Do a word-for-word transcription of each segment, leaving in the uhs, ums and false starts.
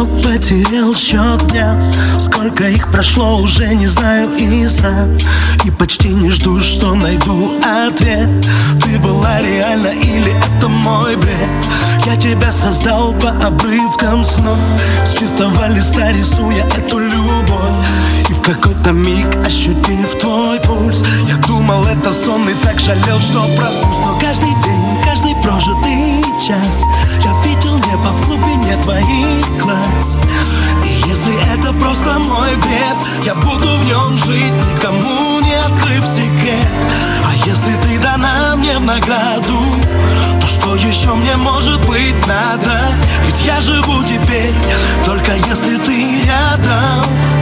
Давно потерял счет дня, сколько их прошло, уже не знаю и сам. И почти не жду, что найду ответ. Ты была реальна или это мой бред? Я тебя создал по обрывкам снов, с чистого листа рисуя эту любовь. И в какой-то миг, ощутив твой пульс, я думал, это сон, и так жалел, что проснусь. Но каждый день, каждый прожитый час я видел небо в глубине твоих глаз. И если это просто мой бред, я буду в нем жить, никому не открыв секрет. А если ты дана мне в награду, то что еще мне может быть надо? Ведь я живу теперь только если ты рядом.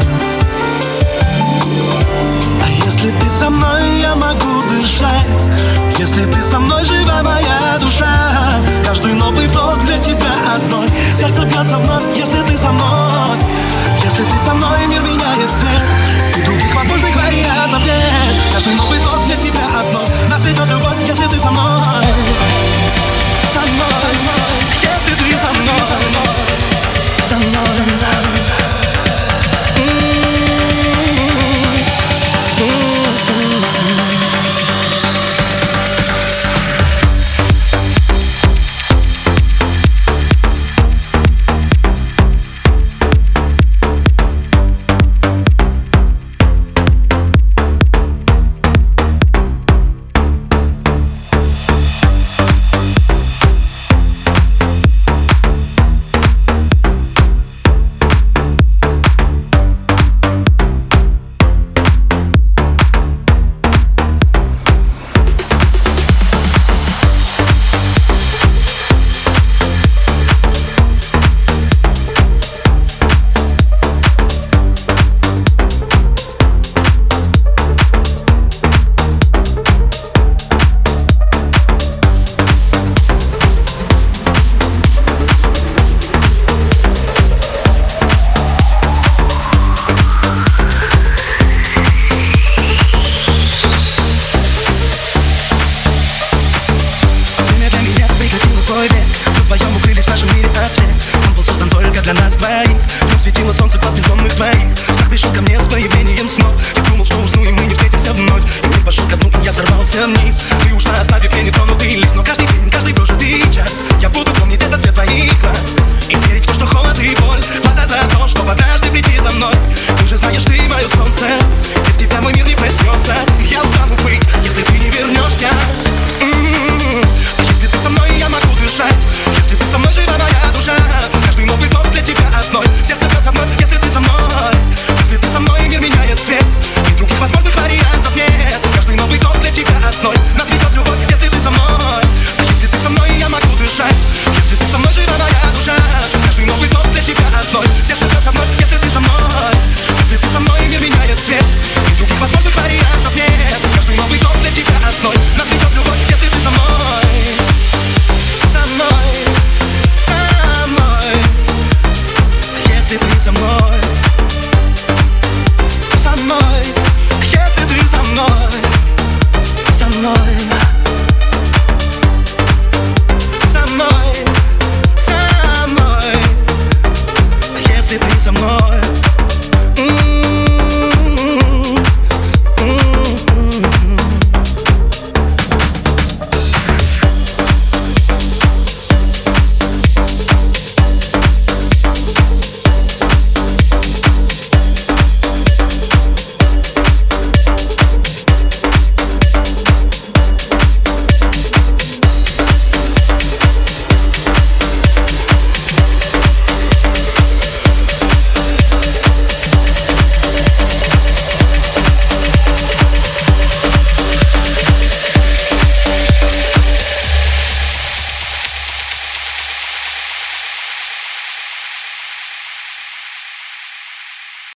А если ты со мной, я могу дышать. Если ты со мной, жива моя душа. Каждый новый вдох для тебя одной. Сердце бьется вновь, если ты со мной. Если ты со мной, мир меняет цвет, и других возможных вариантов нет. Каждый новый